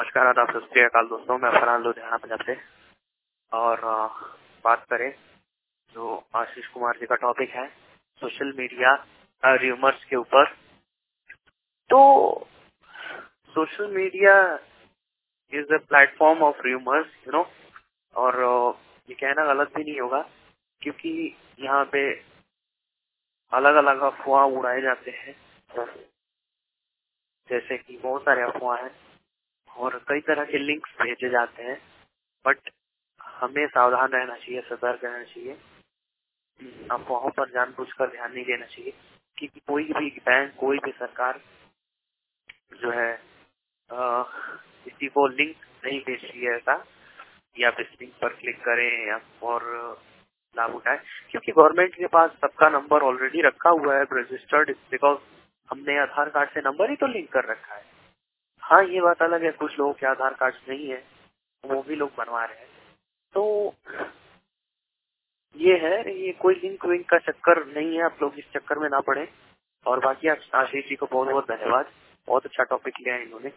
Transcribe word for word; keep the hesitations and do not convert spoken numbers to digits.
नमस्कार, आदाब, सत श्री अकाल दोस्तों। मैं फरहान लुधियाना पंजाब से। और आ, बात करें जो आशीष कुमार जी का टॉपिक है सोशल मीडिया र्यूमर्स के ऊपर। तो social media is a platform of rumours, you know. और आ, ये कहना गलत भी नहीं होगा क्योंकि यहाँ पे अलग अलग अफवाह उड़ाए जाते हैं, जैसे कि बहुत सारे अफवाह हैं और कई तरह के लिंक्स भेजे जाते हैं। बट हमें सावधान रहना चाहिए, सतर्क रहना चाहिए, अफवाहों पर जानबूझकर ध्यान नहीं देना चाहिए क्योंकि कोई भी बैंक, कोई भी सरकार जो है आ, किसी को लिंक नहीं भेजती है ऐसा, या आप इस लिंक पर क्लिक करें या और लाभ उठाए, क्योंकि गवर्नमेंट के पास सबका नंबर ऑलरेडी रखा हुआ है रजिस्टर्ड, बिकॉज हमने आधार कार्ड से नंबर ही तो लिंक कर रखा है। हाँ, ये बात अलग है, कुछ लोगों के आधार कार्ड नहीं है, वो भी लोग बनवा रहे हैं। तो ये है, ये कोई लिंक विंक का चक्कर नहीं है, आप लोग इस चक्कर में ना पड़े। और बाकी आशीष जी को बहुत बहुत धन्यवाद, बहुत अच्छा टॉपिक लिया है इन्होंने।